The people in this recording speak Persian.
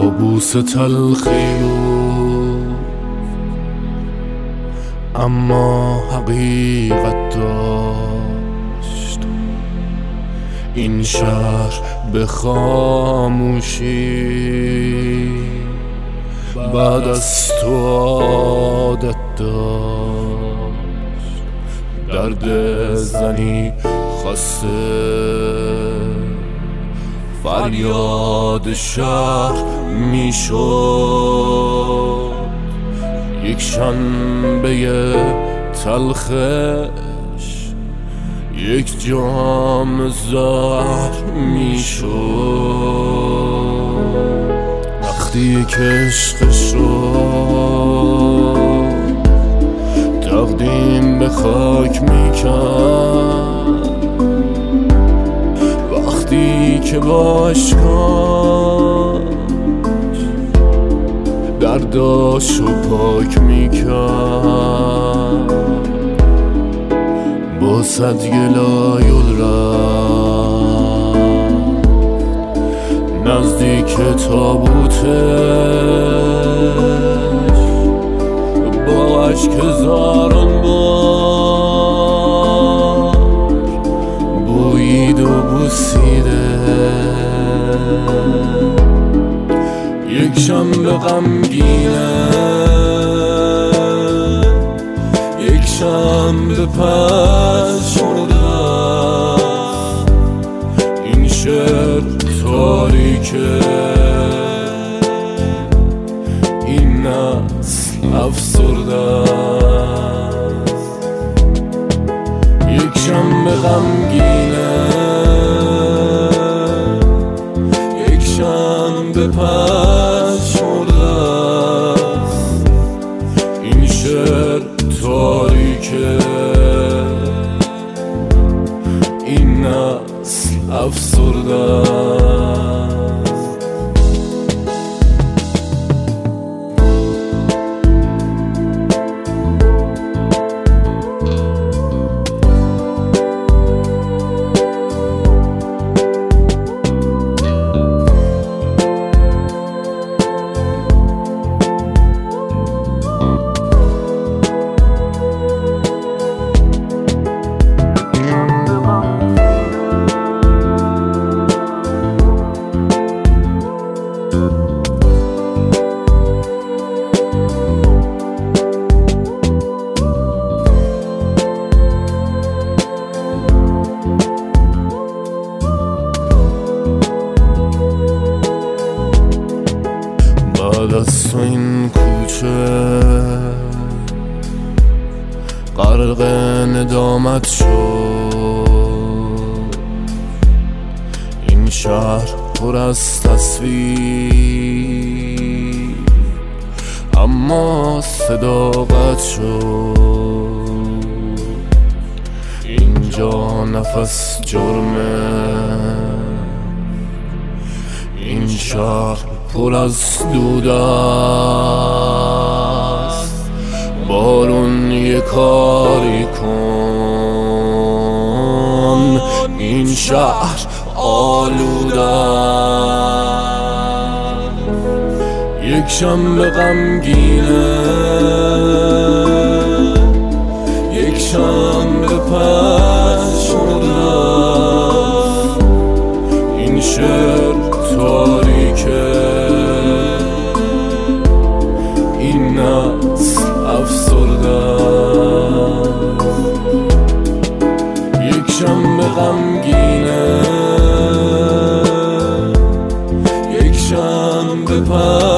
کابوس تلخی بود اما حقیقت داشت. این شهر به خاموشی بعد از تو عادت داشت. درد زنی خسته فریاد شهر میشد. یک شنبه تلخش یک جام زهر میشد. وقتی که عشقش رو تقدیم به خاک میکرد، وقتی که با اشکاش درداشو پاک میکرد، با صد گلایل رفت نزدیک تابوتش، با اشک هزاران بار بویید و بوسیده. یک شنبه غمگینه، یک شنبه پژمرده، این شعر تاریکه، این نسل افسرده است. یک شنبه غمگینه، یک شنبه پژمرده است، این شعر تاریکه، این نسل افسرده است. بعد از تو این کوچه غرق ندامت شد. این شهر پر از تصویر اما صداقت شد. اینجا نفس جرمه، این شهر پر از دود است. بارون یه کاری کن، این شهر آلوده است. یک شنبه غمگینه، یک شنبه پژمرده، این شعر تاریکه، این نسل افسرده. یک شنبه غمگینه، یک شنبه